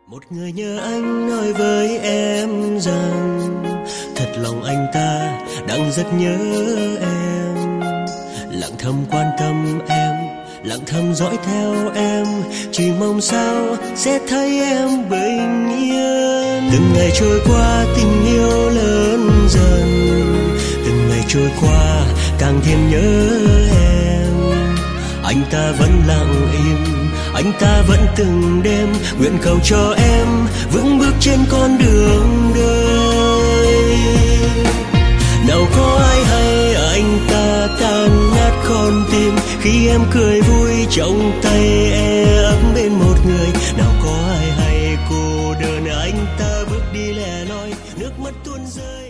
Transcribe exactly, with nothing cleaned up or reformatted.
Một người nhớ anh nói với em rằng thật lòng anh ta đang rất nhớ em, lặng thầm quan tâm em, lặng thầm dõi theo em, chỉ mong sao sẽ thấy em bình yên. Từng ngày trôi qua tình yêu lớn dần, từng ngày trôi qua càng thêm nhớ em. Anh ta vẫn lặng im, anh ta vẫn từng đêm nguyện cầu cho em vững bước trên con đường đời. Nào có ai hay anh ta tan nát con tim khi em cười vui trong tay e ấm bên một người. Nào có ai hay cô đơn anh ta bước đi lẻ loi nước mắt tuôn rơi.